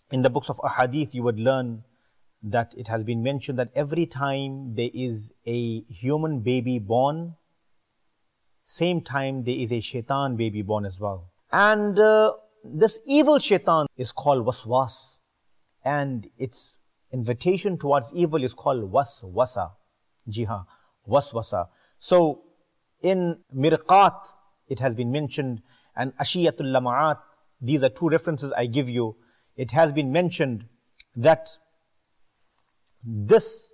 In the books of ahadith, you would learn that it has been mentioned that every time there is a human baby born, same time there is a shaitan baby born as well. And this evil shaitan is called waswas, and its invitation towards evil is called waswasa. Jiha, waswasa. So in Mirqat, it has been mentioned, and Ashiyatul Lama'at, these are two references I give you. It has been mentioned that this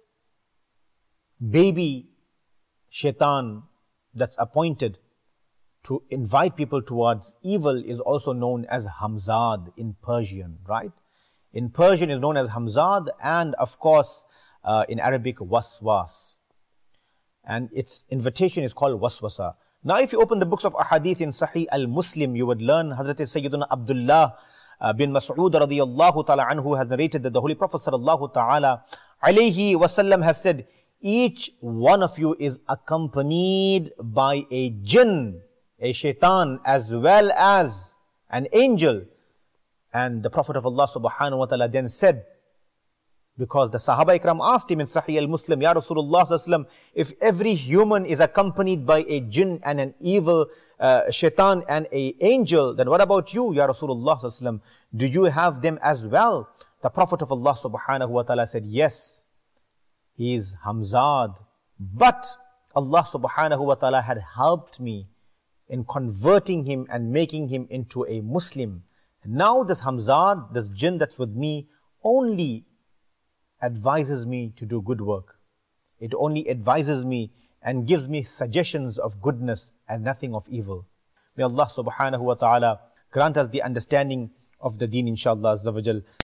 baby shaitan that's appointed to invite people towards evil is also known as Hamzad in Persian, right? In Persian is known as Hamzad, and of course in Arabic waswas. And its invitation is called waswasa. Now if you open the books of ahadith in Sahih al-Muslim, you would learn Hazrat Sayyiduna Abdullah bin Mas'ud radiyallahu ta'ala anhu has narrated that the Holy Prophet sallallahu ta'ala alayhi wasallam has said, each one of you is accompanied by a jinn, a shaitan, as well as an angel. And the Prophet of Allah subhanahu wa ta'ala then said, because the Sahaba Ikram asked him in Sahih al-Muslim, Ya Rasulullah sallallahu alaihi wasallam, if every human is accompanied by a jinn and an evil shaitan and an angel, then what about you, Ya Rasulullah sallallahu alaihi wasallam? Do you have them as well? The Prophet of Allah subhanahu wa ta'ala said, yes, he is Hamzad, but Allah subhanahu wa ta'ala had helped me in converting him and making him into a Muslim. Now this Hamzad, this jinn that's with me, only advises me to do good work. It only advises me and gives me suggestions of goodness and nothing of evil. May Allah subhanahu wa ta'ala grant us the understanding of the deen, inshallah azza wa jal.